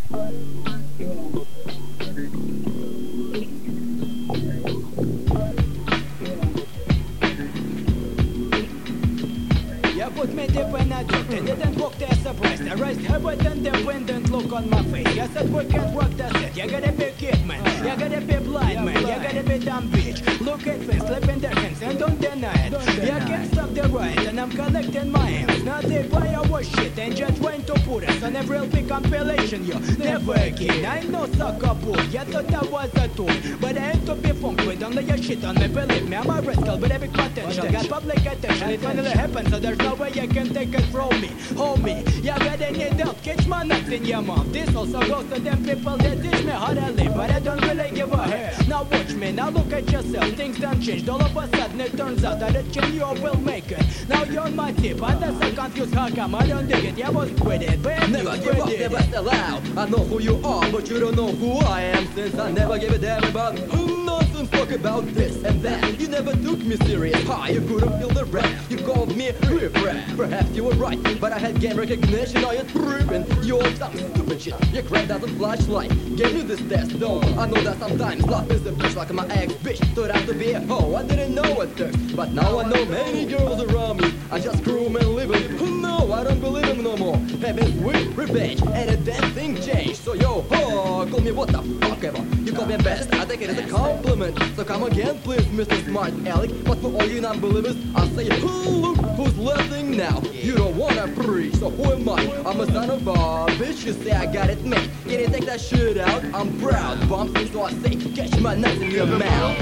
You put me deep in a joke, they didn't walk there surprised. I raised her with independent look on my face. You said we can't work the set, you gotta be kid man, you gotta be blind man, you gotta be dumb bitch. Look at me, slip in their hands and don't deny it. You can't stop the riot and I'm collecting my hands. Now they buy our shit and just went to put us on every LP compilation. You never again, I know sucker bull, you thought that was a tool. But I ain't to be funked with only your shit on me, believe me, I'm a rascal with epic potential. Got public attention, it finally happened, so there's no way you can take it from me. Homie, you gotta need help, catch my nuts in your mouth. This also goes to them people that teach me how to live, but I don't really give a hair. Now watch me, now look at yourself, things done changed. All of a sudden it turns out that a change you will make it. Now you're on my tip, I'm just so confused how come I don't dig it. You was with it, but never give up, never sell out. I know who you are, but you don't know who I am. Since I never gave a damn about nonsense talk about this and that. You never took me serious, how you couldn't feel the rap. You called me riff-raff, perhaps you were right, but I had game recognition. Now you're tripping, you're some stupid shit. You grabbed out a flashlight, gave me this test though. I know that sometimes love is a bitch, like my ex-bitch turned out to be a hoe. I didn't know at first, but now I know many girls around me. I just groom and live it. No, I don't believe him no more. Having sweet revenge, and a damn thing changed. So yo ho, call me what the fuck ever. You call me best, I take it as a compliment. So come again please, Mr. Smart Alec. But for all you non-believers, I say, look who's laughing now. You don't wanna preach, so who am I? I'm a son of a bitch, you say I got it made. Can you take that shit out? I'm proud, bumps, so I say, catch my nuts in your mouth.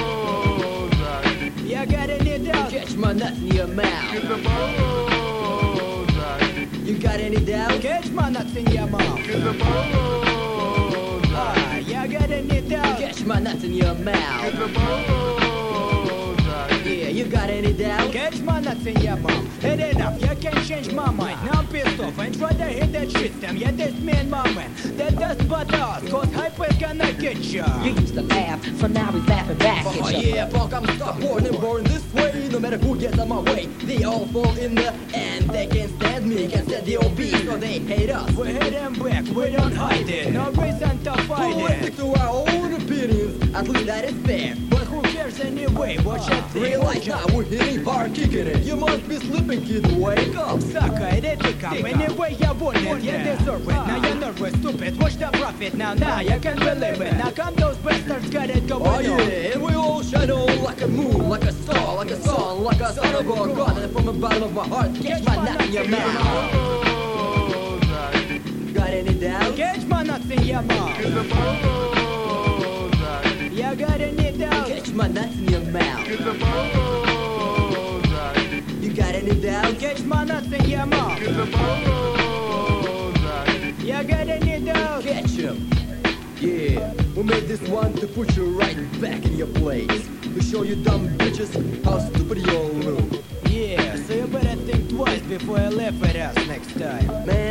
you gotta need help. Catch my nuts in your mouth. You got any doubt? Catch my nuts in your mouth. You gotta need help. Catch my nuts in your mouth. Yeah, you got any doubt? Catch my nuts in your mouth. It enough, you can't change my mind. Now I'm pissed off and try to hit that shit them. Yeah, this me and my man. That does but us, cause hype is gonna get ya. You used to laugh, so now he's laughing back Oh at you. yeah, fuck, I'm stubborn and born this way. No matter who gets on my way, they all fall in the end. They can't stand me, can't stand the OB, so they hate us. We hit them back, we don't hide it. No reason to fight Let's stick it. to our own opinions, at least that is fair. But who cares anyway? What you think? Realize now we're hitting hard, kicking it. You must be sleeping, kid, wake up. Sucker, it pick up. Anyway, you want it, you deserve it. Now you're nervous, stupid. Watch the profit now, you can believe it. Now come those bastards, got it going Oh on. yeah, and we all shine on like a moon, like a star, like a song, like a son of a god. And from the bottom of my heart, catch my nut in your mouth. Got any doubt? Catch my nuts in your mouth. You got any doubt? Catch my nuts in your mouth. You got any doubt? Catch my nuts in your mouth. You got any doubt? Catch him. Yeah, we made this one to put you right back in your place. To show you dumb bitches how stupid you all look. Yeah, so you better think twice before you laugh at us next time. Man,